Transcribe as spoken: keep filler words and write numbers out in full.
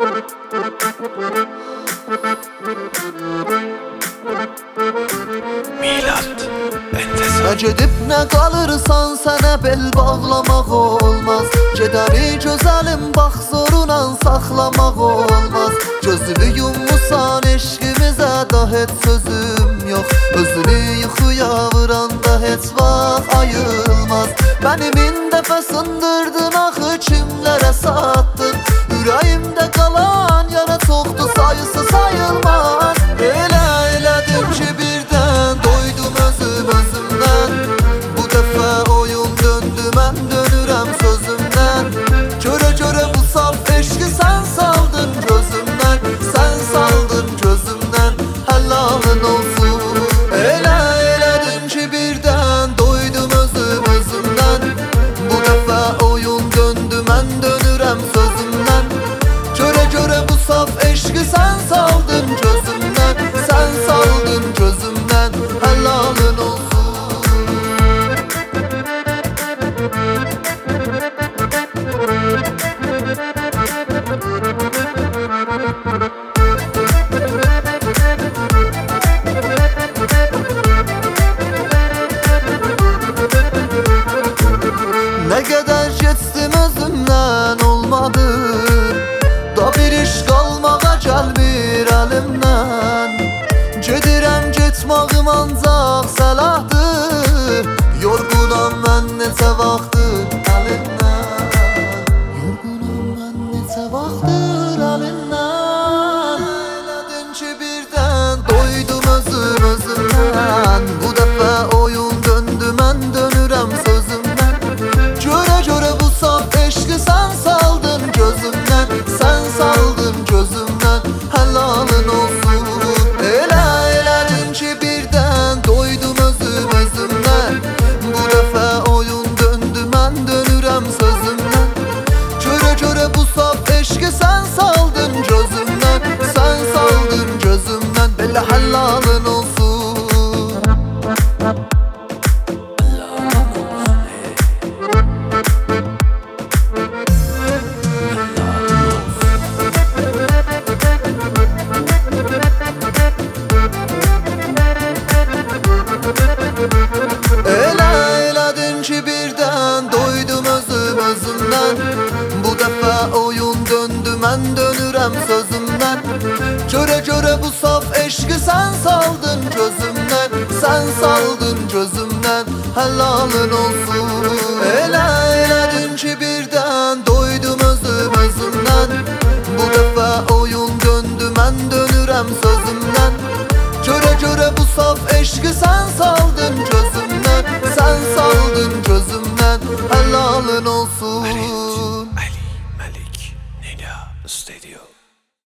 Milat Entesan. Ne gedib ne kalırsan sənə bel bağlamaq olmaz. Gedəri gözəlim bax zorunan saxlamaq olmaz. Gözünü yummusan eşqimizə da heç sözüm yox. Özünü yuxuya vuranda heç vaxt ayılmaz. Bəni min dəfə sındırdın axı kimlərə satdın. Ürəyimdə qalan yara çoxdu sayısı sayılmaz. Elə elədin ki birdən doydum özüm özümdən. Bu dəfə oyun döndü mən dönürəm sözümdən. Görə görə bu saf eşqi sən saldın gözümdən. Sən saldın gözümdən, həlalın olsun. Elə elədin ki birdən doydum özüm özümdən. Bu dəfə oyun döndü mən dönürəm sözümdən. Görə görə bu saf eşqi sən saldın gözümdən. Sən saldın gözümdən, həlalın olsun. Ne kadar geçtim özümden olmadı. Da bir iş kalmağa gelmir elimden. Gedirəm getmağım ancaq səlahdır. Yorgunam mən neçə vaxtdır əlindən. Yorgunam mən neçə vaxtdır əlindən. Elədin ki birdən doydum özüm özümdən. Bu dəfə oyun döndü mən dönürəm sözümdən. Görə görə bu saf eşqi sən saldın gözümdən. Sən saldın gözümdən, həlalın olsun. Elə elədin ki birdən doydum özüm özümdən. Bu dəfə oyun döndü mən dönürəm sözümdən. Görə görə bu saf eşqi sən saldın gözümdən. Sən saldın gözümdən, belə həlalın olsun. Elə elədin ki birdən doydum özüm özümdən. Bu dəfə oyun döndü mən dönürəm sözümdən. Görə görə bu saf eşqi sən saldın gözümdən. Sən saldın gözümdən, həlalın olsun. Elə elədin ki birdən doydum özüm özümdən. Bu dəfə oyun döndü mən dönürəm sözümdən. Görə görə bu saf eşqi sən saldın gözümdən. Sən saldın gözümdən, həlalın olsun. Ali Malik Nida Studio.